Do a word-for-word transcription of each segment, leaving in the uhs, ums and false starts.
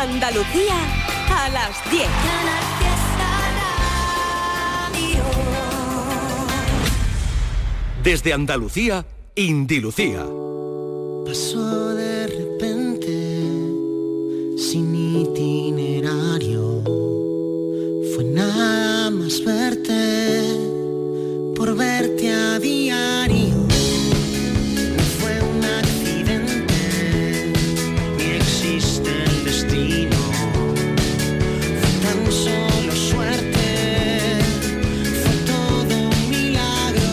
Andalucía a las diez. Desde Andalucía, Indilucía. Pasó de repente, sin itinerario. Fue nada más verte, por verte a diario. No fue un accidente, ni existe el destino. Fue tan solo suerte, fue todo un milagro.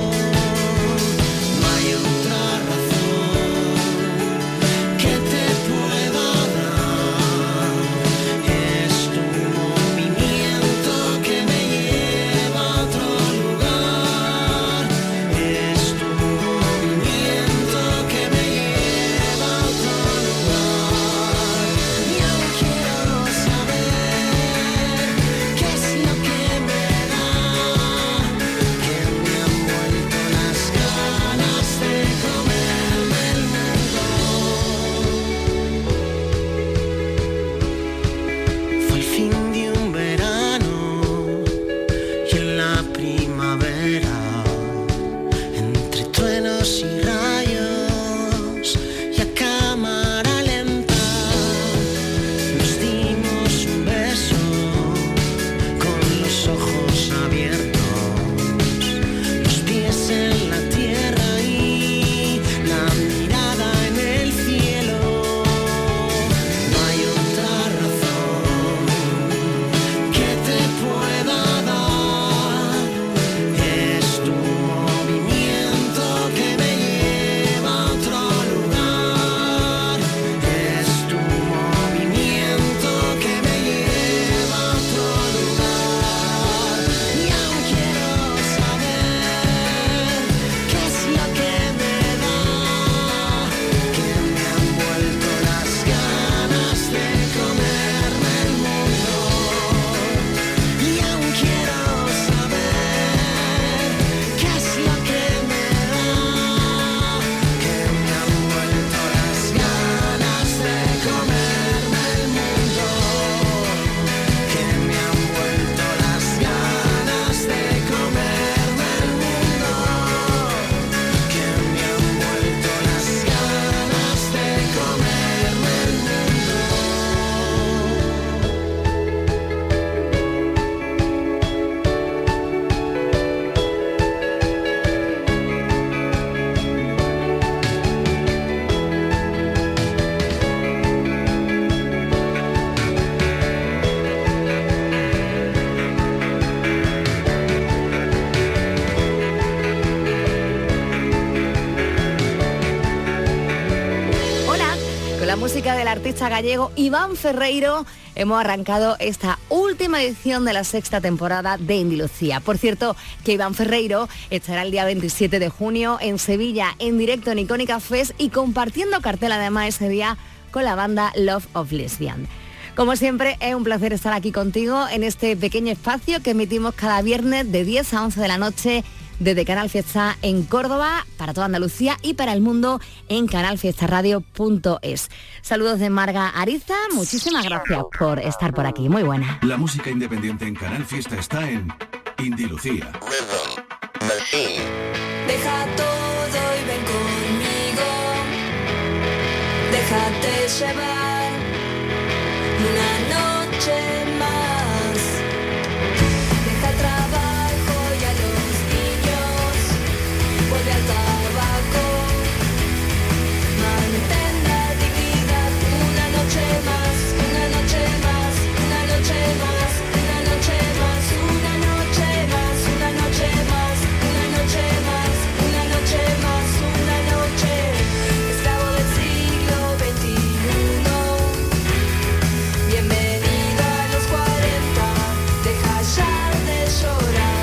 No hay otra razón que te pueda dar. Es tu movimiento que me lleva a otro lugar. Es tu movimiento que me lleva a otro lugar. Y aún quiero saber qué es lo que me da, que me han vuelto las ganas de comerme el mundo. Fue el fin de un verano y en la primavera, entre truenos y rayos y a cámara lenta, nos dimos un beso con los ojos abiertos, los pies en la tierra y la mirada en el cielo. No hay otra razón que te pueda dar. Es tu movimiento que me lleva a otro lugar. Es tu movimiento que me lleva a otro lugar. Y aún quiero saber qué es lo que me da, que me han vuelto las ganas de comerme el mundo. Y aún quiero saber qué es lo que me da, que me han vuelto las ganas de comerme el mundo. Que me han vuelto las ganas de comerme el mundo. Que me han vuelto las ganas de comerme el mundo. Hola, con la música del artista gallego Iván Ferreiro hemos arrancado esta última edición de la sexta temporada de Indilucía. Por cierto, que Iván Ferreiro estará el día veintisiete de junio en Sevilla en directo en Icónica Fest y compartiendo cartel además ese día con la banda Love of Lesbian. Como siempre, es un placer estar aquí contigo en este pequeño espacio que emitimos cada viernes de diez a once de la noche desde Canal Fiesta en Córdoba, para toda Andalucía y para el mundo en canal fiesta radio punto es. Saludos de Marga Ariza, muchísimas gracias por estar por aquí, muy buena. La música independiente en Canal Fiesta está en Indilucía. Deja todo y ven conmigo. Déjate llevar una noche más. Deja el trabajo y a los niños. Vuelve al tabaco. Mantén la dignidad. Una noche más, una noche más, una noche más, una noche más, una noche más, una noche más, una noche más, una noche más, una noche. Esclavo del siglo veintiuno. Bienvenido a los cuarenta. Deja ya de llorar.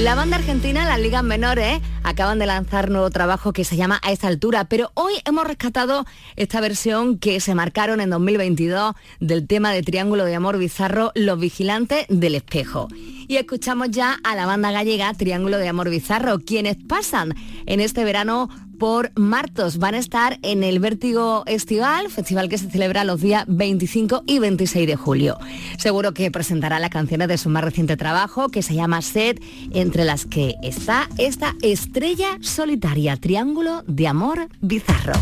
La banda argentina, las ligas menores, acaban de lanzar nuevo trabajo que se llama A esta altura, pero hoy hemos rescatado esta versión que se marcaron en dos mil veintidós del tema de Triángulo de Amor Bizarro, Los Vigilantes del Espejo. Y escuchamos ya a la banda gallega Triángulo de Amor Bizarro, quienes pasan en este verano por Martos. Van a estar en el Vértigo Estival, festival que se celebra los días veinticinco y veintiséis de julio. Seguro que presentarán las canciones de su más reciente trabajo, que se llama Set, entre las que está esta estrella solitaria, Triángulo de Amor Bizarro.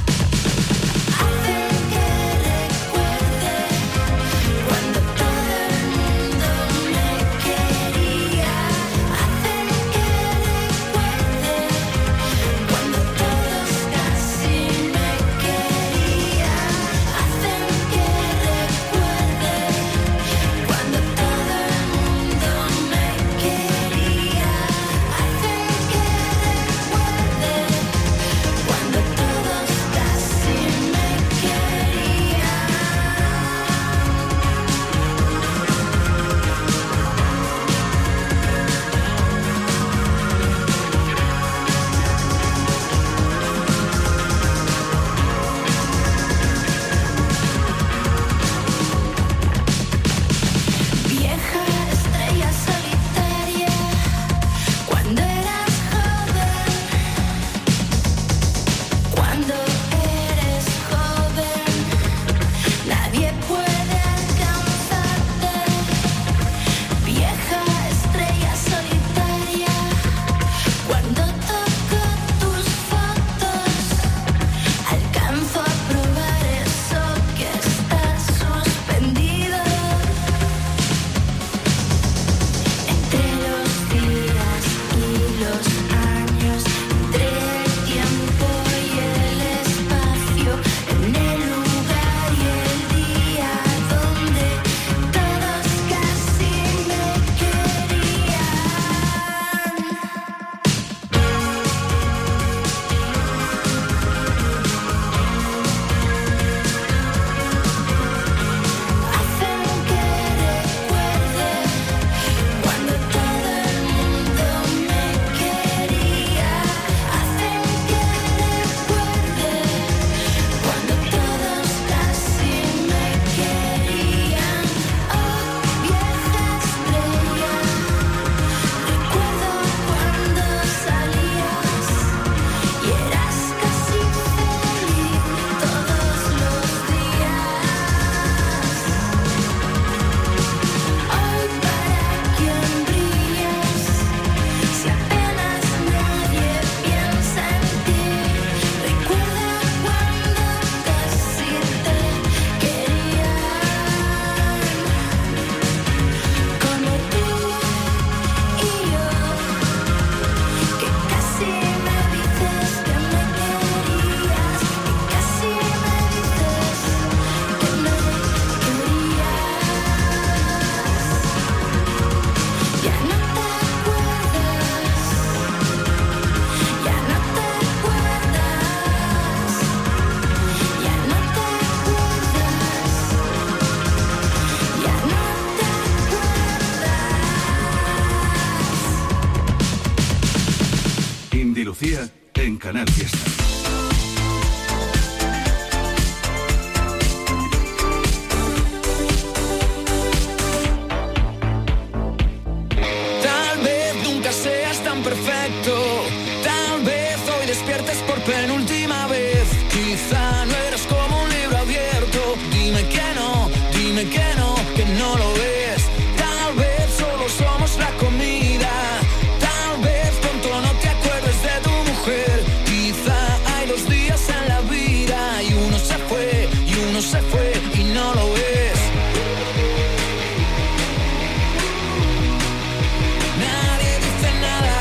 Cuando todo Lucía en Canal Fiesta. Tal vez nunca seas tan perfecto, tal vez hoy despiertes por penúltima vez. Quizá no eres como un libro abierto. Dime que no, dime que no, que no lo ves. Tal vez solo somos la comida. Tal vez pronto no te acuerdes de tu mujer. Quizá hay dos días en la vida y uno se fue, y uno se fue y no lo ves. Nadie dice nada.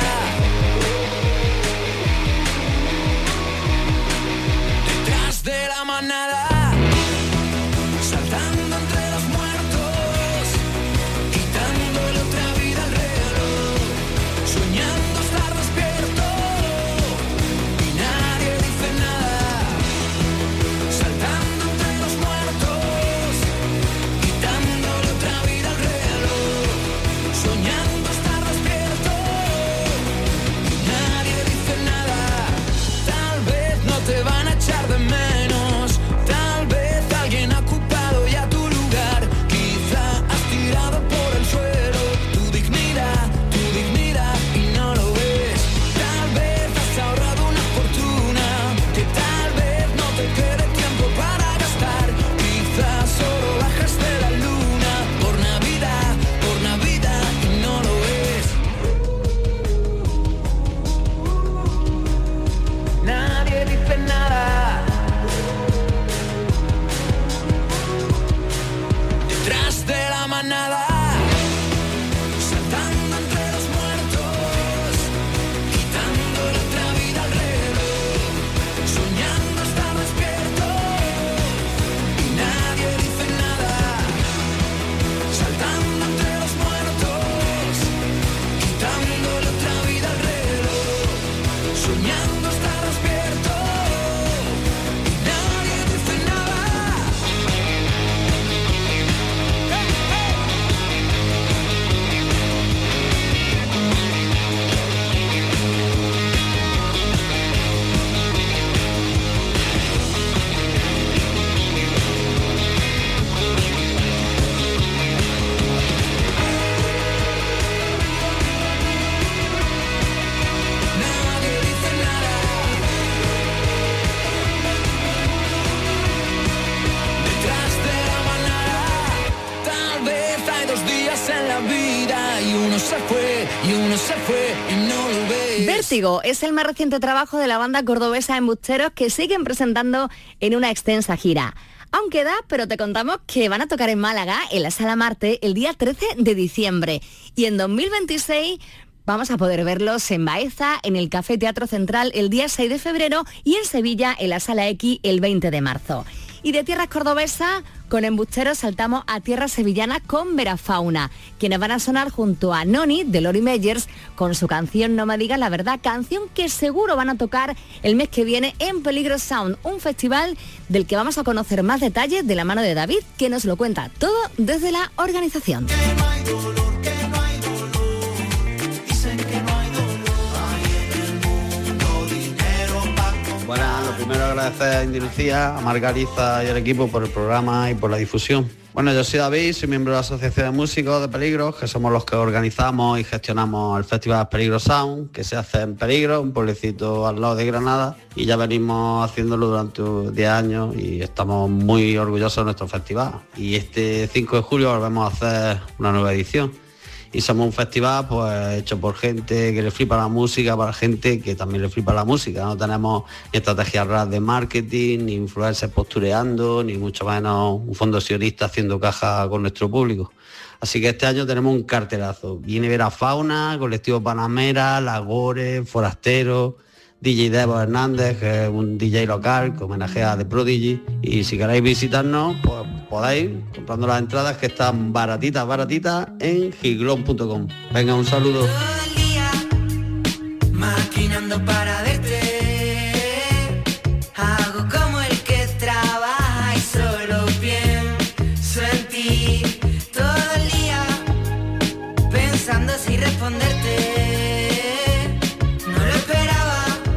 Detrás de la manada, saltando entre los muertos, quitándole otra vida al reloj, soñando estar despierto y nadie dice nada. Saltando entre los muertos, quitándole otra vida al reloj, soñando estar despierto y nadie dice nada. Tal vez no te van a echar de menos, tal vez alguien ha ocupado ya tu lugar. Quizá has tirado por el suelo tu dignidad, tu dignidad y no lo ves. Tal vez has ahorrado una fortuna que tal vez no te quede tiempo para gastar. Quizá solo bajas de la luna por Navidad, por Navidad y no lo ves. Nadie dice nada. Detrás de la manada, saltando entre los muertos, quitándole otra vida al reloj, soñando estar despierto y nadie dice nada. Saltando entre los muertos, quitándole otra vida al reloj, soñando estar despierto y nadie dice nada. Nadie dice nada. Detrás de la manada, tal vez hay dos días en la vida y uno se fue, y uno se fue y no lo ves. Vértigo es el más reciente trabajo de la banda cordobesa Embusteros, que siguen presentando en una extensa gira. Aún queda, pero te contamos que van a tocar en Málaga, en la Sala Marte, el día trece de diciembre. Y en dos mil veintiséis vamos a poder verlos en Baeza, en el Café Teatro Central, el día seis de febrero, y en Sevilla, en la Sala X, el veinte de marzo. Y de tierras cordobesas, con Embusteros saltamos a tierras sevillanas con Verafauna, quienes van a sonar junto a Noni, de Lori Meyers, con su canción No me digas la verdad, canción que seguro van a tocar el mes que viene en Peligro Sound, un festival del que vamos a conocer más detalles de la mano de David, que nos lo cuenta todo desde la organización. Bueno, lo primero agradecer a Indy Lucía, a Margarita y al equipo por el programa y por la difusión. Bueno, yo soy David, soy miembro de la Asociación de Músicos de Peligro, que somos los que organizamos y gestionamos el Festival Peligro Sound, que se hace en Peligro, un pueblecito al lado de Granada, y ya venimos haciéndolo durante diez años y estamos muy orgullosos de nuestro festival. Y este cinco de julio volvemos a hacer una nueva edición. Y somos un festival pues hecho por gente que le flipa la música, para gente que también le flipa la música. No tenemos ni estrategias ras de marketing, ni influencers postureando, ni mucho menos un fondo sionista haciendo caja con nuestro público. Así que este año tenemos un cartelazo. Viene Verafauna, Colectivo Panamera, Lagore, Forastero, D J Devo Hernández, que es un D J local que homenajea a The Prodigy. Y si queréis visitarnos, pues podéis, comprando las entradas, que están baratitas, baratitas en giglón punto com. Venga, un saludo. Todo el día maquinando para verte. Hago como el que trabaja y solo pienso en ti. Todo el día pensando si responderte. No lo esperaba,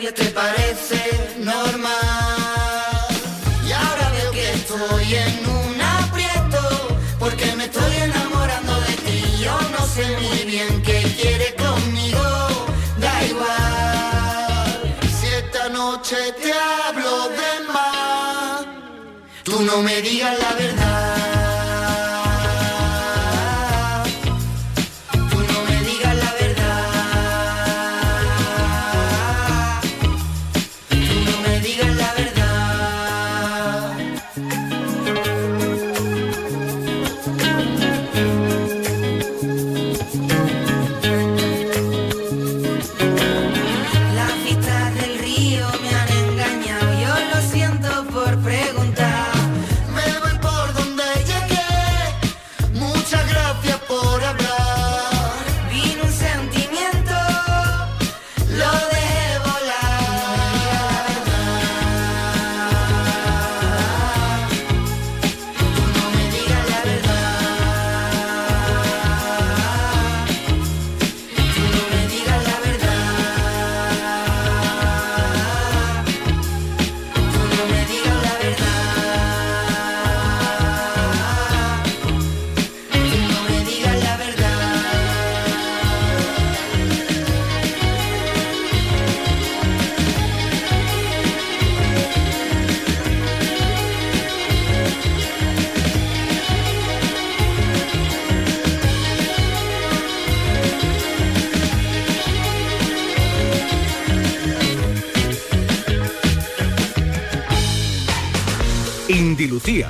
diario te parece normal. Y ahora veo que estoy en un aprieto, porque me estoy enamorando de ti. Yo no sé muy bien qué quieres conmigo, da igual. Si esta noche te hablo de más, tú no me digas la verdad. Indy Lucía.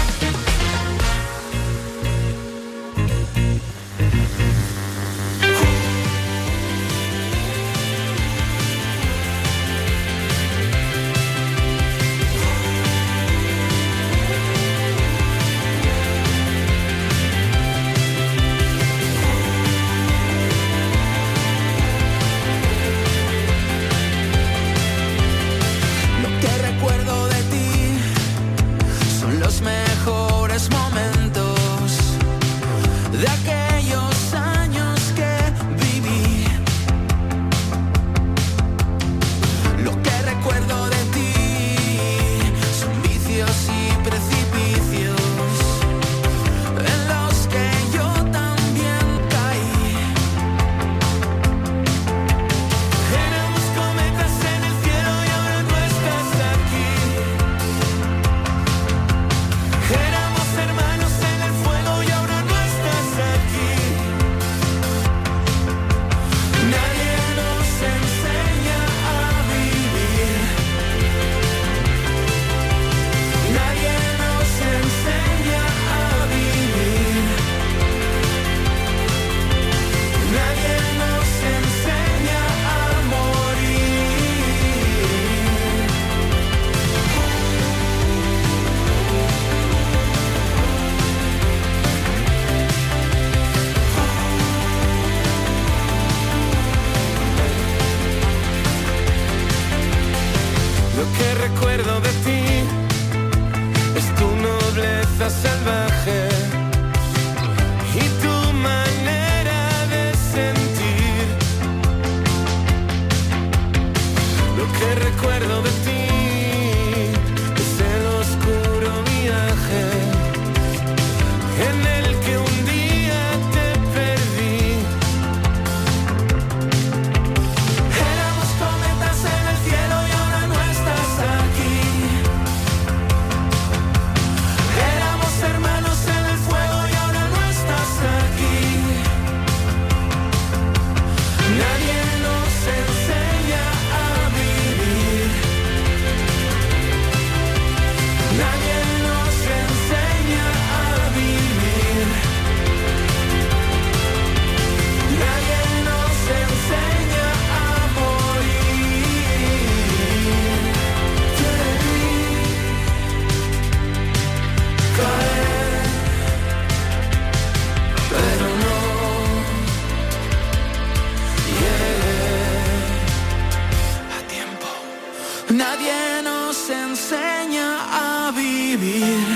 Nadie nos enseña a vivir.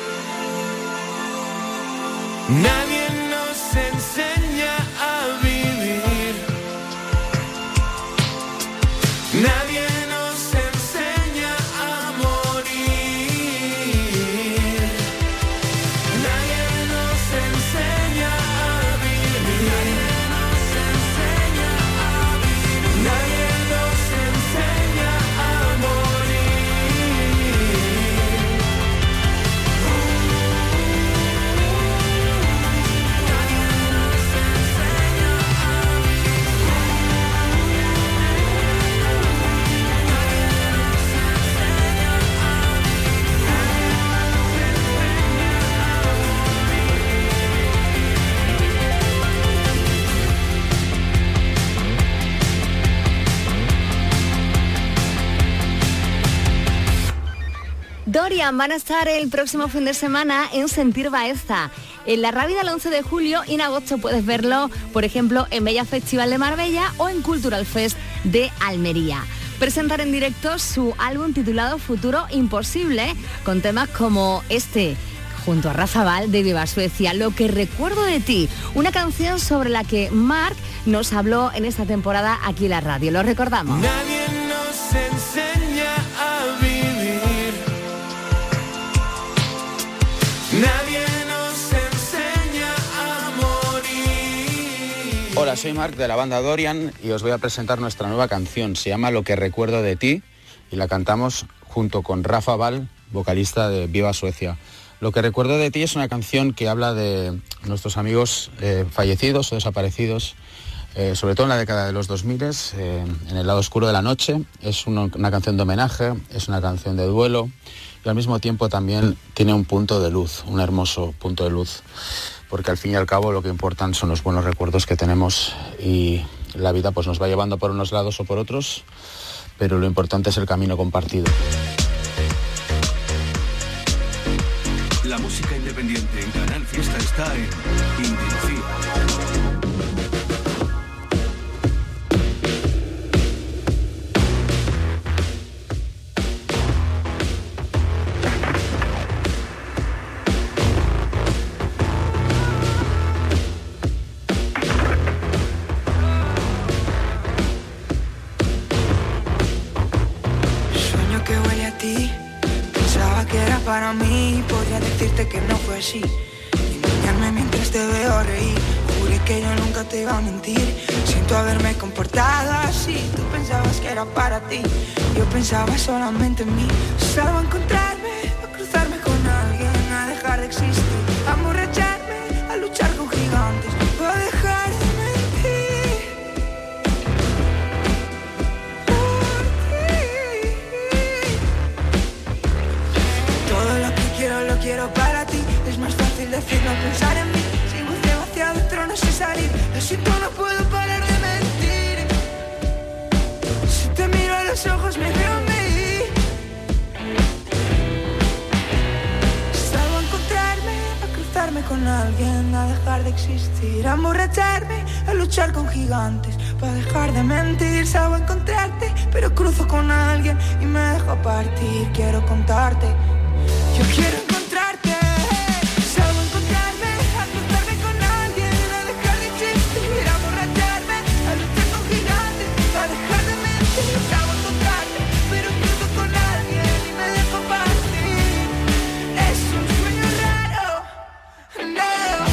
Nadie nos enseña a vivir. Nadie Dorian van a estar el próximo fin de semana en Sentir Baeza. En la Rábida el once de julio y en agosto puedes verlo, por ejemplo, en Bella Festival de Marbella o en Cultural Fest de Almería. Presentar en directo su álbum titulado Futuro Imposible, con temas como este, junto a Rafa Val de Viva Suecia, Lo que recuerdo de ti, una canción sobre la que Marc nos habló en esta temporada aquí en la radio. Lo recordamos. Nadie nos enseña a vivir. Nadie nos enseña a morir. Hola, soy Marc de la banda Dorian y os voy a presentar nuestra nueva canción. Se llama Lo que recuerdo de ti y la cantamos junto con Rafa Val, vocalista de Viva Suecia. Lo que recuerdo de ti es una canción que habla de nuestros amigos eh, fallecidos o desaparecidos, eh, sobre todo en la década de los dos mil, eh, en el lado oscuro de la noche. Es una, una canción de homenaje, es una canción de duelo y al mismo tiempo también tiene un punto de luz, un hermoso punto de luz, porque al fin y al cabo lo que importan son los buenos recuerdos que tenemos y la vida pues nos va llevando por unos lados o por otros, pero lo importante es el camino compartido. La música independiente en Canal Fiesta está en Indilucía. Sueño que huele a ti. Pensaba que era para mí, podría decirte que no fue así. Engañarme mientras te veo reír. Juré que yo nunca te iba a mentir. Siento haberme comportado así. Tú pensabas que era para ti, yo pensaba solamente en mí. Salvo a encontrarme, a cruzarme con alguien, a dejar de existir, a emborracharme, a luchar con gigantes, a dejar de mentir. Por ti. Todo lo que quiero lo quiero para ti. Es más fácil decirlo, pensar en mí. Sigo hacia adentro, no sé salir. Lo siento, no puedo parar de mentir. Si te miro a los ojos me veo a mí. Salgo a encontrarme, a cruzarme con alguien, a dejar de existir, a emborracharme, a luchar con gigantes, para dejar de mentir. Salgo a encontrarte, pero cruzo con alguien y me dejo partir. Quiero contarte, yo quiero encontrarte. Salgo a encontrarme, a cruzarme con alguien, a dejar de existir, a emborracharme, a luchar con gigantes, a dejar de mentir. Salgo a encontrarte, pero cruzo con alguien y me dejo partir. Es un sueño raro, no.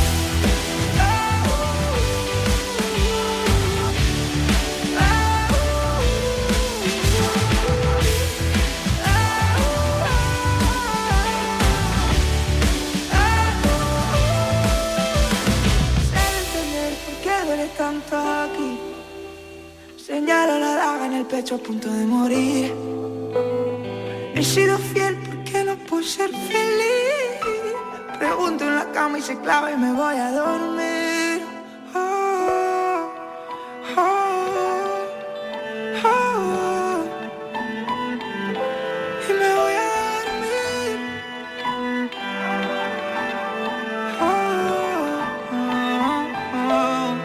Tanto aquí, señalo la daga en el pecho a punto de morir. He sido fiel porque no puedo ser feliz. Pregunto en la cama y se clava y me voy a dormir. Oh, oh, oh, y me voy a dormir. Oh, oh, oh.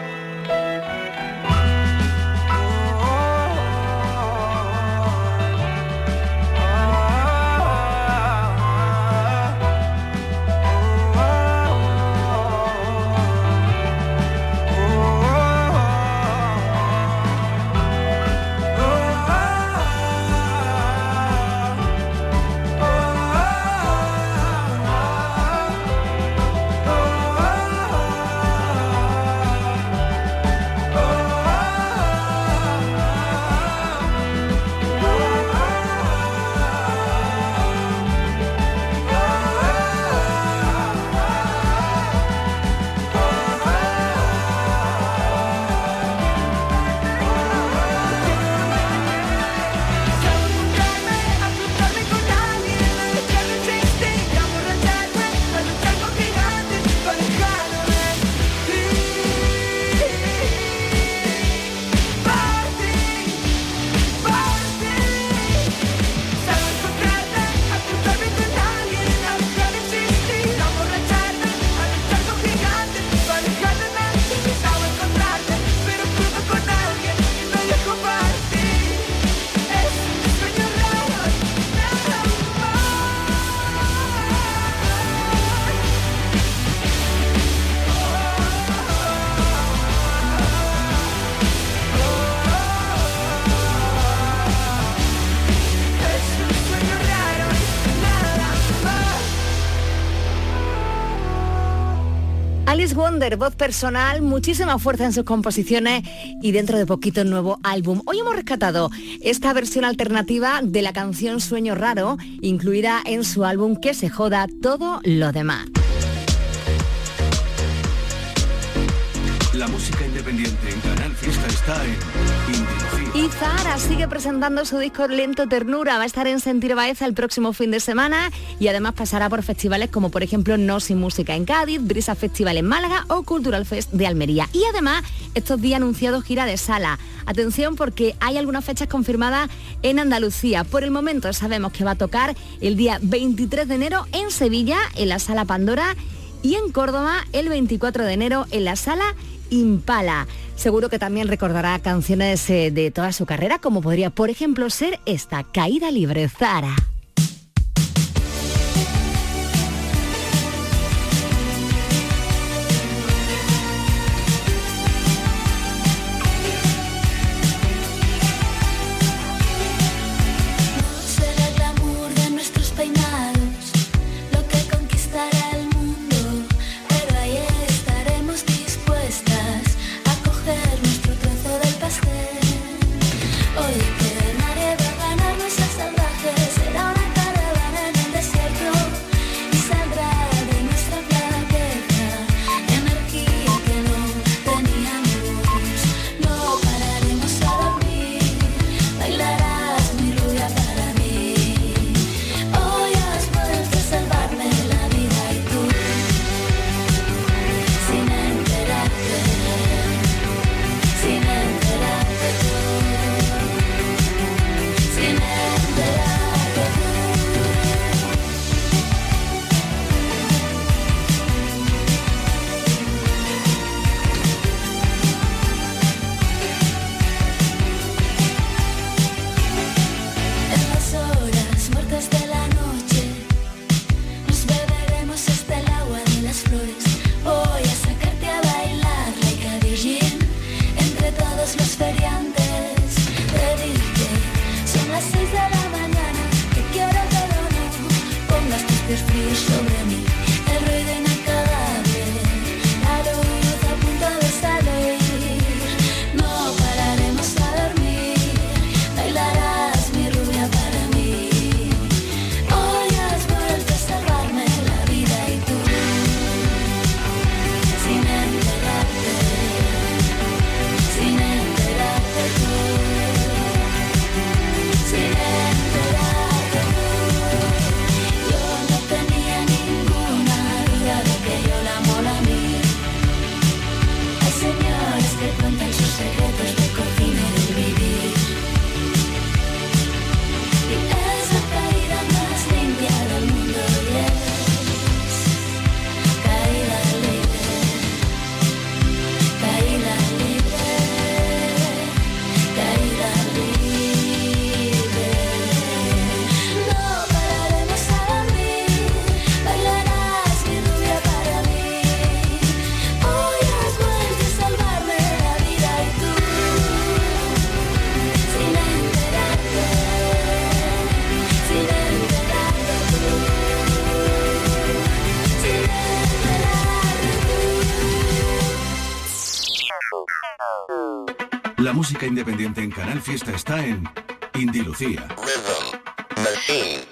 Alice Wonder, voz personal, muchísima fuerza en sus composiciones y dentro de poquito nuevo álbum. Hoy hemos rescatado esta versión alternativa de la canción Sueño Raro, incluida en su álbum Que se joda todo lo demás. La música independiente en Canal Fiesta está en Indilucía. Y Zahara sigue presentando su disco Lento Ternura. Va a estar en Sentir Baeza el próximo fin de semana y además pasará por festivales como por ejemplo No Sin Música en Cádiz, Brisa Festival en Málaga o Cultural Fest de Almería. Y además estos días anunciado gira de sala. Atención porque hay algunas fechas confirmadas en Andalucía. Por el momento sabemos que va a tocar el día veintitrés de enero en Sevilla, en la Sala Pandora, y en Córdoba el veinticuatro de enero en la Sala Impala. Seguro que también recordará canciones eh, de toda su carrera, como podría, por ejemplo, ser esta, Caída Libre, Zahara. La música independiente en Canal Fiesta está en Indilucía. Rhythm Machine.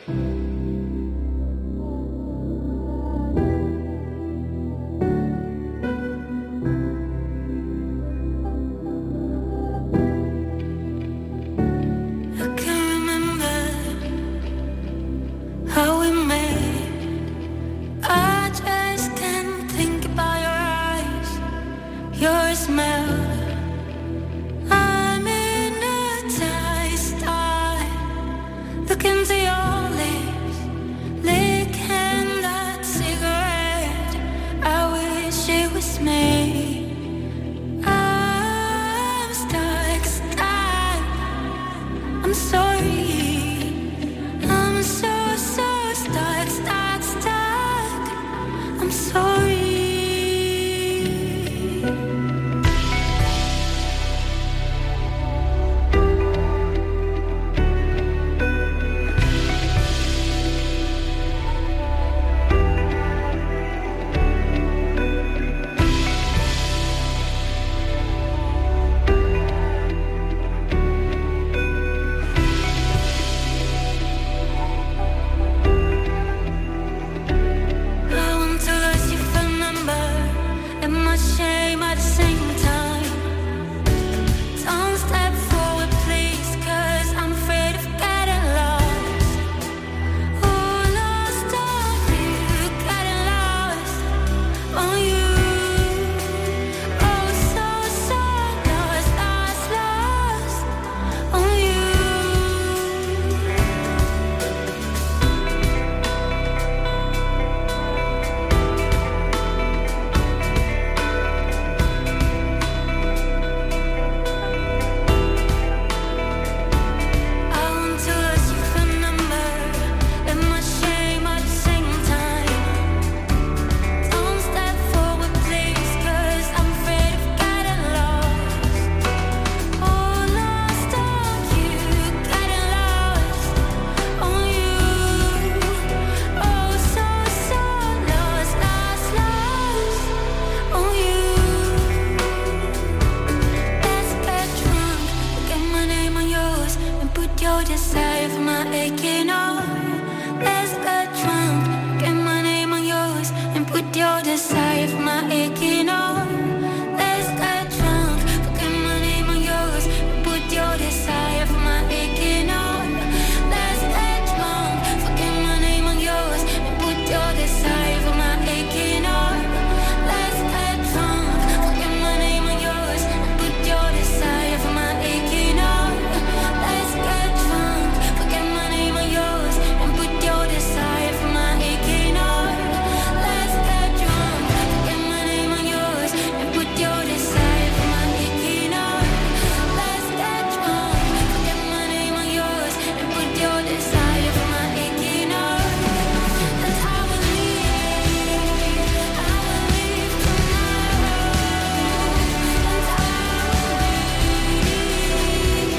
side for my aching arm. Let's get drunk, get my name on yours, and put yours aside for my aching arm. Let's get drunk, forget my name on yours, and put yours aside for my aching arm. Let's get drunk, forget my name on yours, and put yours aside for my aching arm. Let's get drunk, forget my name on yours, and put yours aside for my aching arm. Let's get drunk, forget my name on yours, and put yours aside for my aching arm. Let's get drunk, forget my name on yours, and put yours aside for my aching arm. Let's get drunk, forget my name on yours, and put yours aside for my aching arm. And I will leave, I will leave tomorrow, and I will leave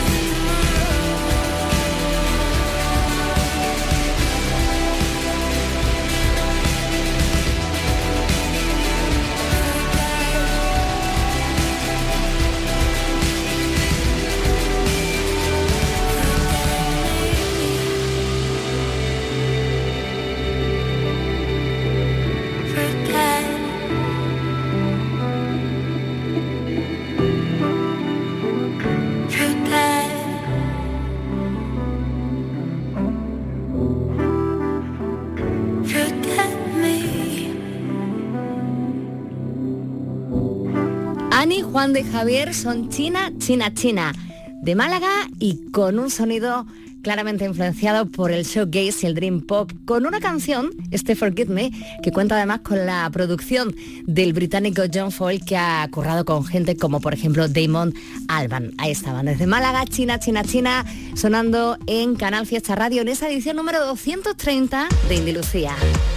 Ani, Juan de Javier son China, China, China, de Málaga y con un sonido claramente influenciado por el showgaze y el dream pop, con una canción, este Forgive Me, que cuenta además con la producción del británico John Foyle, que ha currado con gente como por ejemplo Damon Albarn. Ahí estaban desde Málaga, China, China, China, sonando en Canal Fiesta Radio en esa edición número doscientos treinta de Indie Lucía.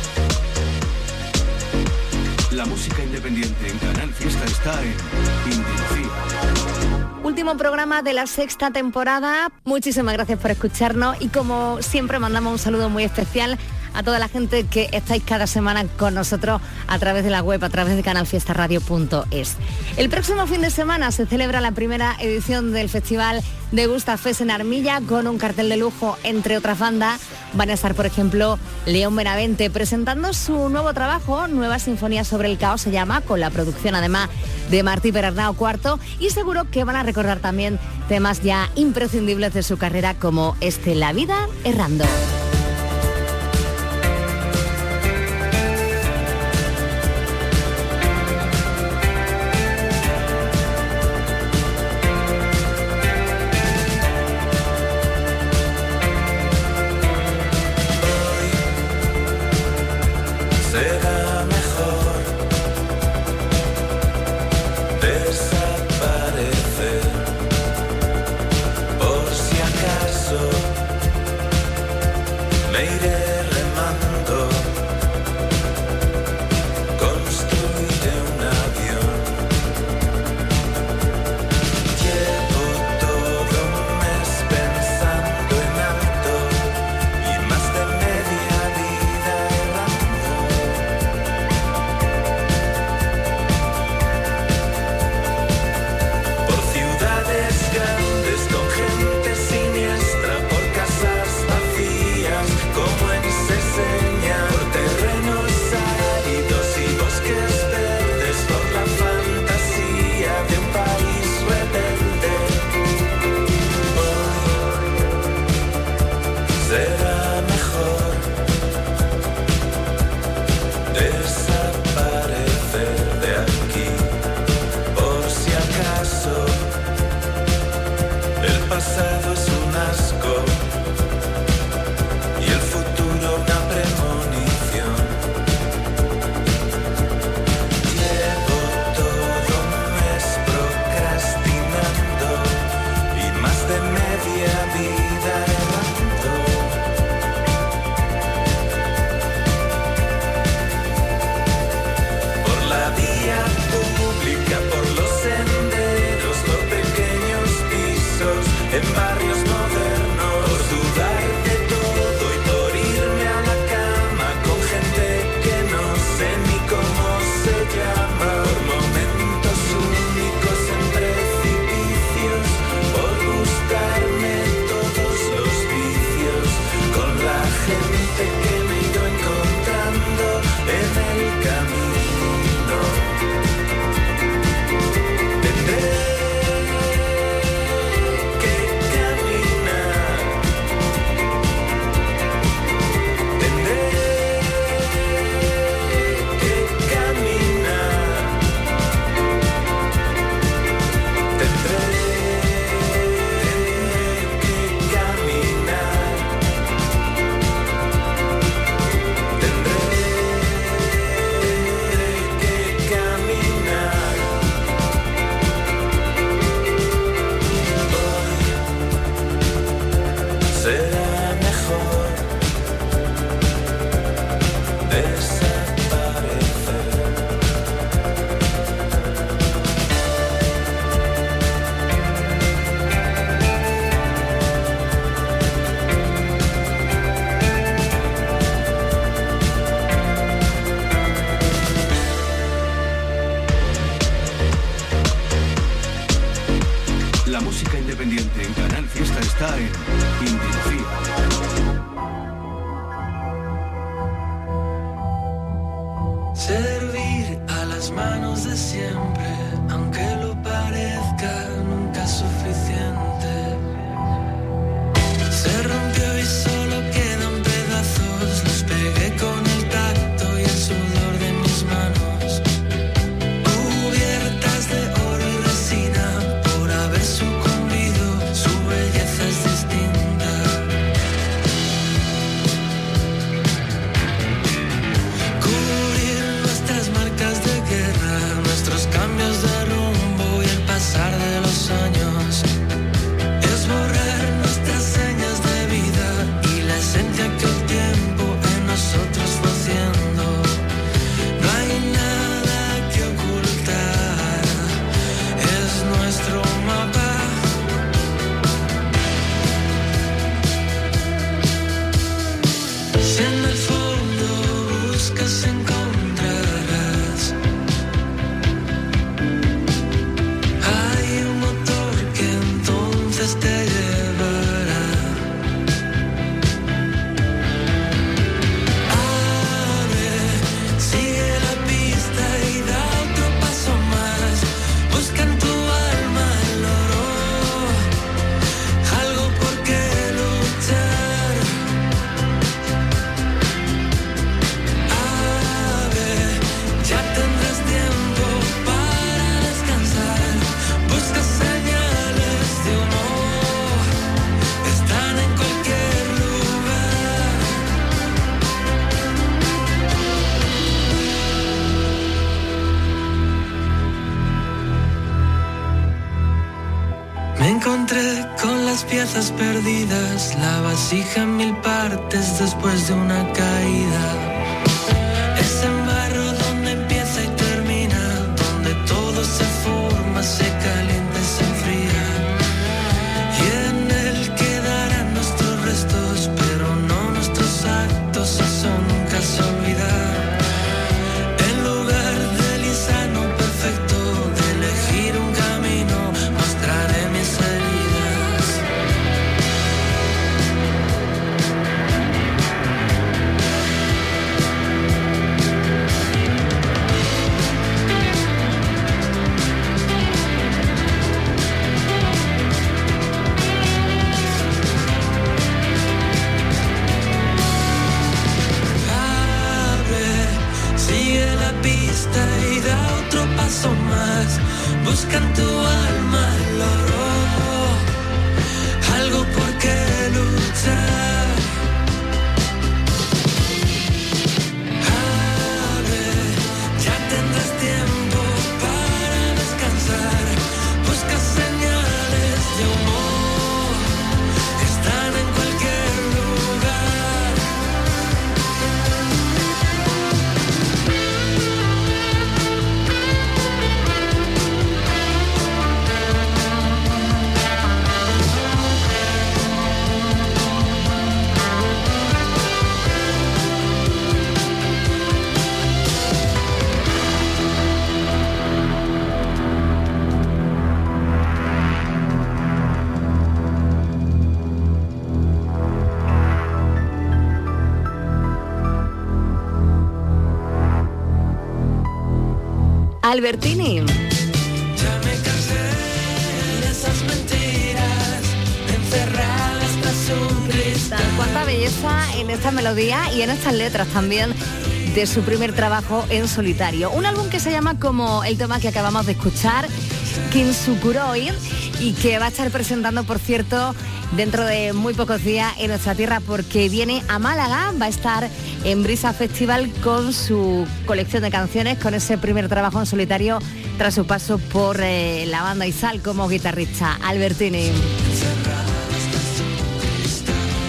La música independiente en Canal Fiesta está en Indie Lucía. Último programa de la sexta temporada. Muchísimas gracias por escucharnos y como siempre mandamos un saludo muy especial a toda la gente que estáis cada semana con nosotros a través de la web, a través de canal fiesta radio punto es. El próximo fin de semana se celebra la primera edición del Festival de Gustafest en Armilla con un cartel de lujo, entre otras bandas. Van a estar, por ejemplo, León Benavente presentando su nuevo trabajo, Nueva Sinfonía sobre el Caos se llama, con la producción además de Martí Perarnau cuarto, y seguro que van a recordar también temas ya imprescindibles de su carrera como este La Vida Errando. Será mejor desaparecer, por si acaso me iré remando, construiré un avión, llevo todo un mes pensando en alto y más de media vida errando. Por ciudades grandes con gente siniestra, por casas vacías como en Seseña, por terrenos áridos y bosques verdes, por la fantasía de un país rebelde. Hoy será mejor desaparecer de aquí, por si acaso el pasado es un asco y el futuro una premonición. Llevo todo un mes procrastinando y más de media vida errando. será mejor desaparecer. La música independiente en Canal Fiesta está en Indilucía. Servir a las manos de siempre, aunque lo parezca, nunca es suficiente. Se rompió y solo quedan pedazos, los pegué con el tacto y el sudor de mis manos, cubiertas de oro y resina, por haber sucumbido, su belleza es distinta. Cubrir nuestras marcas de guerra, nuestros cambios de rumbo y el pasar de los años, es borrar nuestras señas de vida y la esencia que el tiempo en nosotros fue haciendo. No hay nada que ocultar, es nuestro mapa. Si en el fondo buscas, encontrarás. Hay un motor que entonces te llevará. Ave, sigue la pista y da otro paso más. Busca en tu alma el oro, algo por qué luchar. Ave, ya tendrás tiempo para descansar. Busca señales de humor, están en cualquier lugar. Me encontré con las piezas perdidas, la vasija en mil partes después de una caída. Es en barro donde empieza y termina, donde todo se forma, se calienta y se enfría. Y en él quedarán nuestros restos, pero no nuestros actos, eso nunca se olvida. En lugar del insano perfecto, de elegir un camino, mostraré mis heridas. Ave, sigue la pista y da otro paso más. Busca en tu alma el oro, algo por qué luchar. Ave, ya tendrás tiempo para descansar. Busca señales de humor, están en cualquier lugar. Albertini. Ya me cansé de esas mentiras, encerradas tras un cristal. Cuánta belleza en esta melodía y en estas letras también de su primer trabajo en solitario. Un álbum que se llama como el tema que acabamos de escuchar, Kinsukuroi, y que va a estar presentando, por cierto, dentro de muy pocos días en nuestra tierra, porque viene a Málaga, va a estar en Brisa Festival con su colección de canciones, con ese primer trabajo en solitario tras su paso por eh, la banda Isal como guitarrista. Albertini.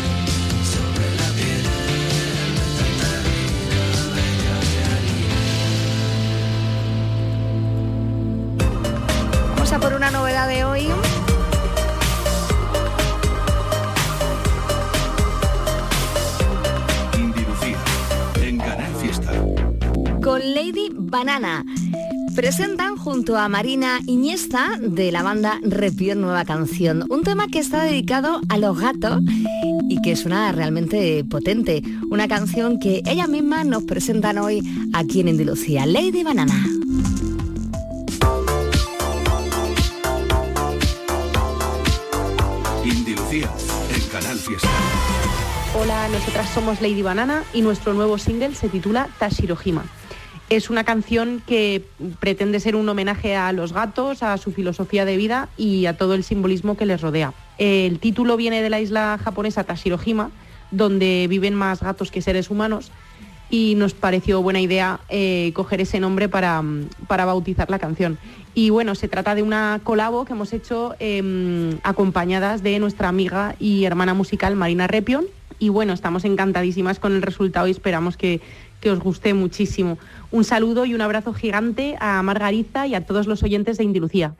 Lady Banana. Presentan junto a Marina Iniesta de la banda Repier nueva canción, un tema que está dedicado a los gatos y que suena realmente potente, una canción que ellas mismas nos presentan hoy aquí en Indilucía, Lady Banana. Indilucía, en Canal Fiesta. Hola, nosotras somos Lady Banana y nuestro nuevo single se titula Tashirojima. Es una canción que pretende ser un homenaje a los gatos, a su filosofía de vida y a todo el simbolismo que les rodea. El título viene de la isla japonesa Tashirojima, donde viven más gatos que seres humanos, y nos pareció buena idea eh, coger ese nombre para, para bautizar la canción. Y bueno, se trata de una colabo que hemos hecho eh, acompañadas de nuestra amiga y hermana musical Marina Repion. Y bueno, estamos encantadísimas con el resultado y esperamos que, que os guste muchísimo. Un saludo y un abrazo gigante a Margarita y a todos los oyentes de Indilucía.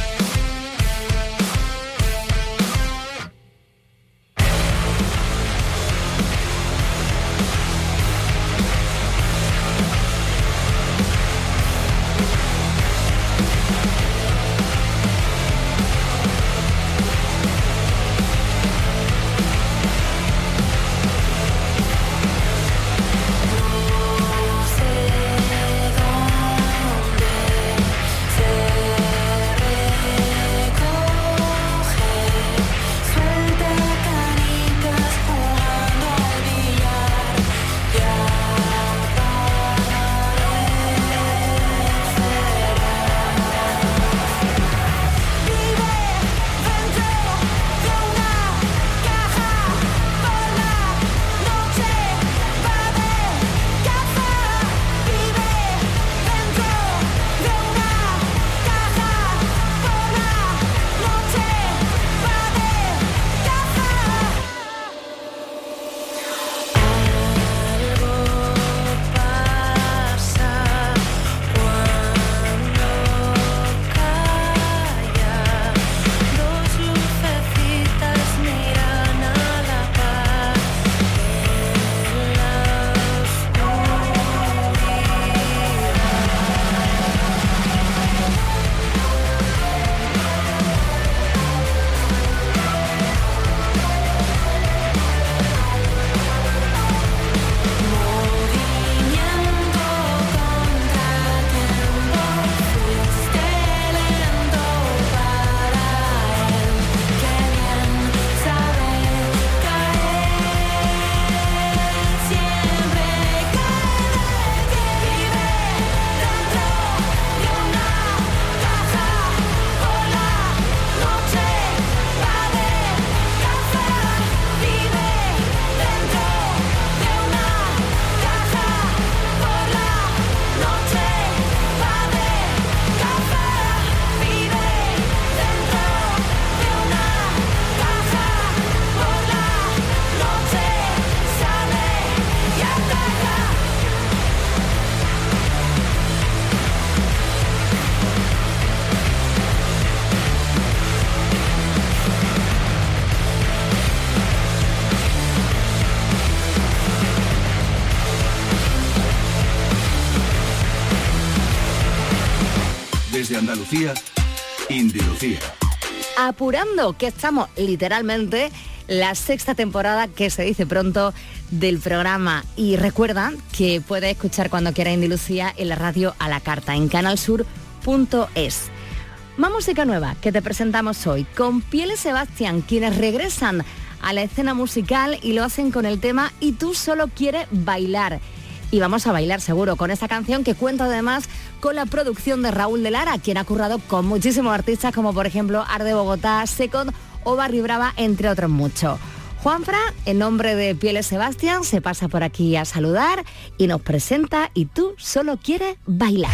Desde Andalucía, Indilucía. Apurando, que estamos literalmente la sexta temporada, que se dice pronto, del programa. Y recuerda que puedes escuchar cuando quiera Indilucía en la radio a la carta, en canal sur punto es. Más música nueva que te presentamos hoy, con Piel y Sebastián, quienes regresan a la escena musical y lo hacen con el tema Y tú solo quieres bailar. Y vamos a bailar seguro con esta canción, que cuenta además con la producción de Raúl de Lara, quien ha currado con muchísimos artistas como por ejemplo Arde Bogotá, Second o Barry Brava, entre otros muchos. Juanfra, en nombre de Piel y Sebastián, se pasa por aquí a saludar y nos presenta Y tú solo quieres bailar.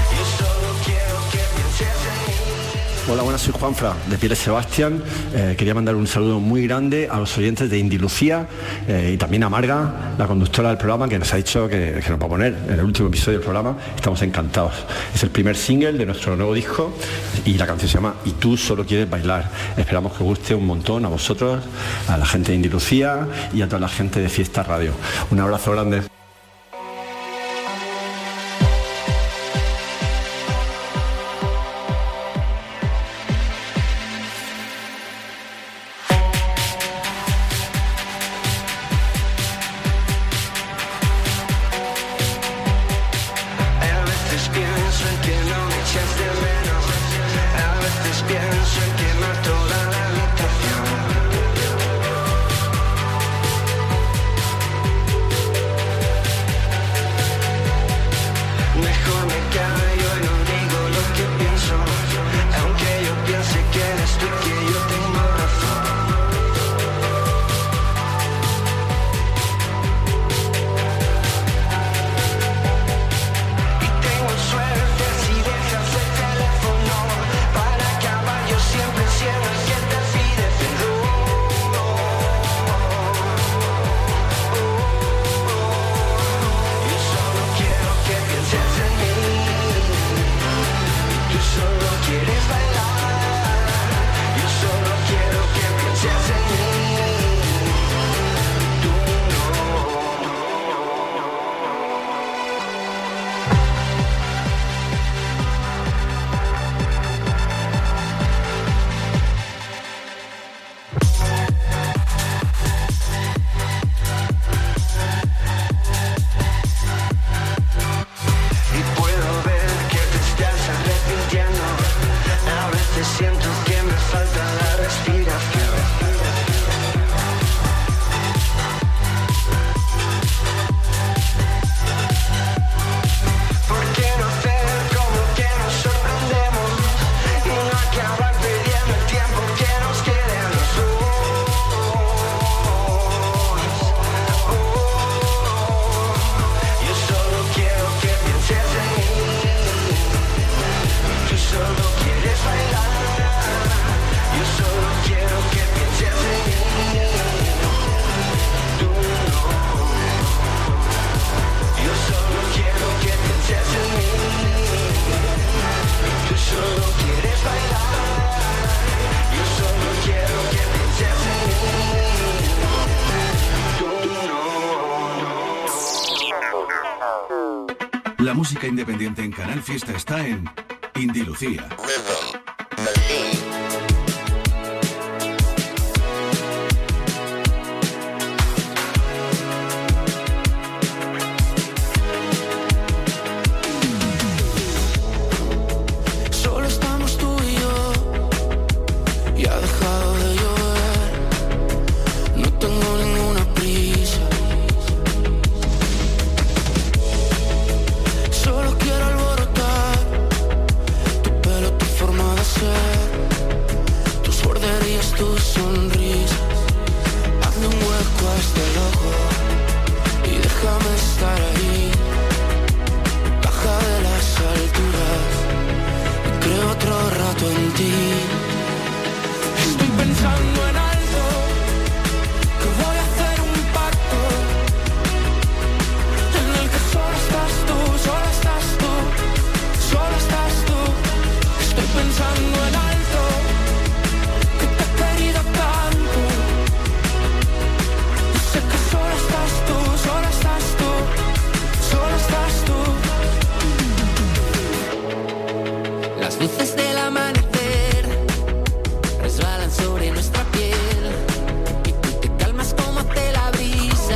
Hola, buenas, soy Juanfra, de Piel y Sebastián. Eh, quería mandar un saludo muy grande a los oyentes de Indilucía eh, y también a Marga, la conductora del programa, que nos ha dicho que, que nos va a poner en el último episodio del programa. Estamos encantados. Es el primer single de nuestro nuevo disco y la canción se llama Y tú solo quieres bailar. Esperamos que os guste un montón a vosotros, a la gente de Indilucía y a toda la gente de Fiesta Radio. Un abrazo grande. La música independiente en Canal Fiesta está en Indy Lucía. Rhythm Machine. Solo estamos tú y yo, y ha dejado de llover. No tengo ninguna prisa. Solo quiero alborotar tu pelo, tu forma de ser, tus borderías, tus sonrisas. Hazle un hueco a este loco y déjame estar ahí. Baja de las alturas, creo otro rato en ti. Estoy pensando en algo, que voy a hacer un pacto en el que solo estás tú, solo estás tú, solo estás tú. Estoy pensando en algo, que te he querido tanto. Y sé que solo estás tú, solo estás tú, solo estás tú. Las luces del amanecer resbalan sobre nuestra piel y tú te calmas como hace la brisa.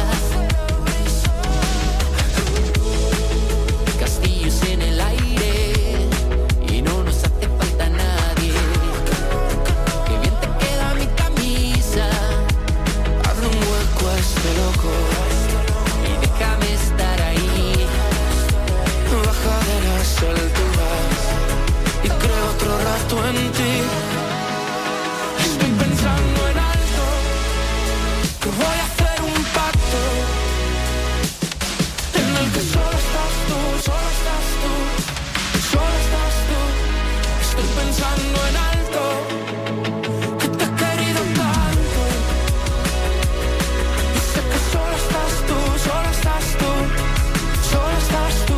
Castillos en el aire y no nos hace falta nadie. Qué bien te queda mi camisa. Hazle un hueco a este loco y déjame estar ahí. Baja de las alturas y creo otro rato en ti. Estoy pensando en algo, que voy a hacer un pacto en el que solo estás tú, solo estás tú, solo estás tú. Estoy pensando en algo, que te he querido tanto. Y sé que solo estás tú, solo estás tú, solo estás tú.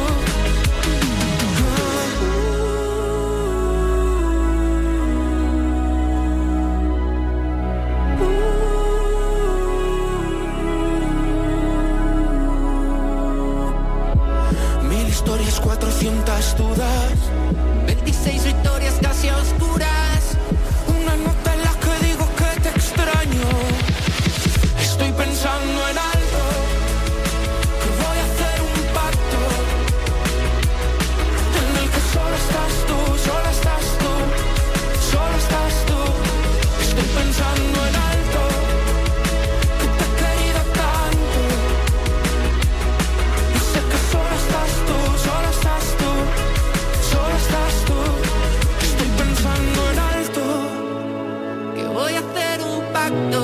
Mil historias, cuatrocientas dudas, veintiséis victorias casi a oscuras. Una nota en la que digo que te extraño. Estoy pensando en algo, que voy a hacer un pacto en el que solo estás tú, solo estás tú, solo estás tú. Estoy pensando en algo, que te he querido tanto. Y sé que solo estás tú, solo estás tú, solo estás tú. Estoy pensando en alto, que voy a hacer un pacto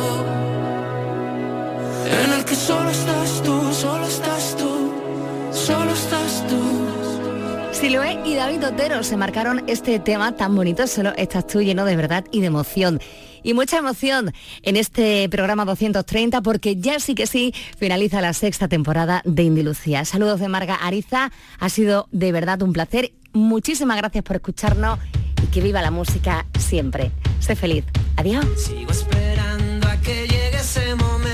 en el que solo estás tú, solo estás tú, solo estás tú. Siloé y David Otero se marcaron este tema tan bonito, solo estás tú, lleno de verdad y de emoción. Y mucha emoción en este programa doscientos treinta porque ya sí que sí finaliza la sexta temporada de Indy Lucía. Saludos de Marga Ariza, ha sido de verdad un placer. Muchísimas gracias por escucharnos y que viva la música siempre. Sé feliz. Adiós. Sigo esperando a que llegue ese momento.